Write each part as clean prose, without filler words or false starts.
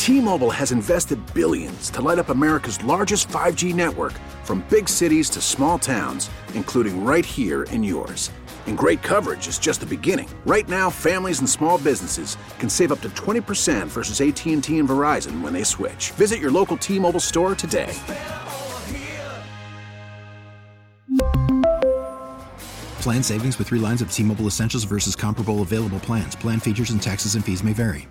T-Mobile has invested billions to light up America's largest 5G network, from big cities to small towns, including right here in yours. And great coverage is just the beginning. Right now, families and small businesses can save up to 20% versus AT&T and Verizon when they switch. Visit your local T-Mobile store today. Plan savings with 3 lines of T-Mobile Essentials versus comparable available plans. Plan features and taxes and fees may vary.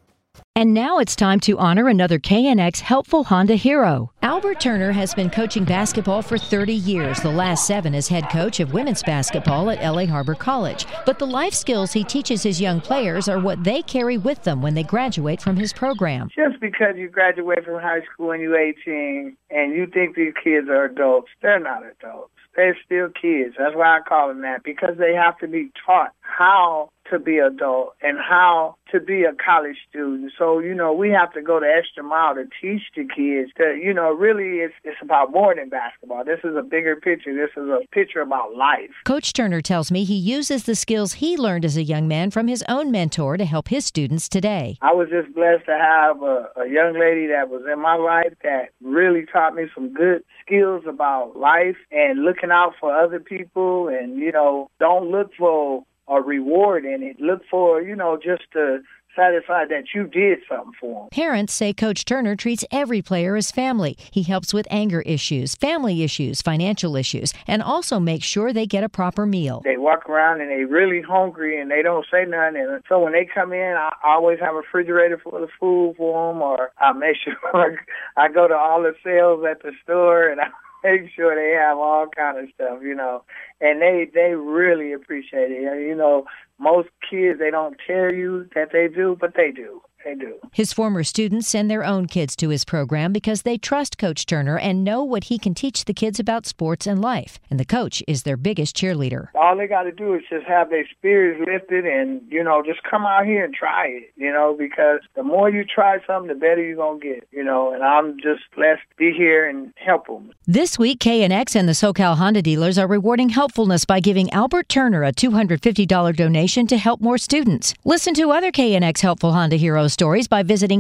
And now it's time to honor another KNX helpful Honda hero. Albert Turner has been coaching basketball for 30 years, the last 7 as head coach of women's basketball at LA Harbor College. But the life skills he teaches his young players are what they carry with them when they graduate from his program. Just because you graduate from high school and you're 18 and you think these kids are adults, they're not adults. They're still kids. That's why I call them that, because they have to be taught how to be adult and how to be a college student. So, we have to go the extra mile to teach the kids that, really it's about more than basketball. This is a bigger picture. This is a picture about life. Coach Turner tells me he uses the skills he learned as a young man from his own mentor to help his students today. I was just blessed to have a young lady that was in my life that really taught me some good skills about life and looking out for other people and, don't look for a reward in it. Look for, just to satisfy that you did something for them. Parents say Coach Turner treats every player as family. He helps with anger issues, family issues, financial issues, and also makes sure they get a proper meal. They walk around and they're really hungry and they don't say nothing. And so when they come in, I always have a refrigerator full of food for them, or I make sure I go to all the sales at the store and I make sure they have all kind of stuff, and they really appreciate it. Most kids, they don't tell you that they do, but they do. They do. His former students send their own kids to his program because they trust Coach Turner and know what he can teach the kids about sports and life. And the coach is their biggest cheerleader. All they got to do is just have their spirits lifted and, just come out here and try it, because the more you try something, the better you're going to get, and I'm just blessed to be here and help them. This week, KNX and the SoCal Honda dealers are rewarding helpfulness by giving Albert Turner a $250 donation to help more students. Listen to other KNX Helpful Honda Heroes stories by visiting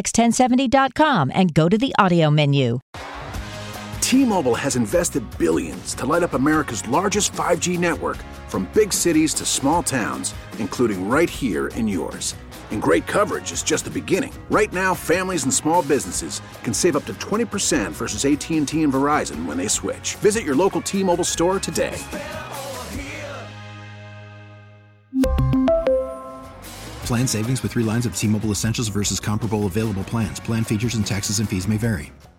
knx1070.com and go to the audio menu. T-Mobile has invested billions to light up America's largest 5G network, from big cities to small towns, including right here in yours. And great coverage is just the beginning. Right now, families and small businesses can save up to 20% versus AT&T and Verizon when they switch. Visit your local T-Mobile store today. Plan savings with 3 lines of T-Mobile Essentials versus comparable available plans. Plan features and taxes and fees may vary.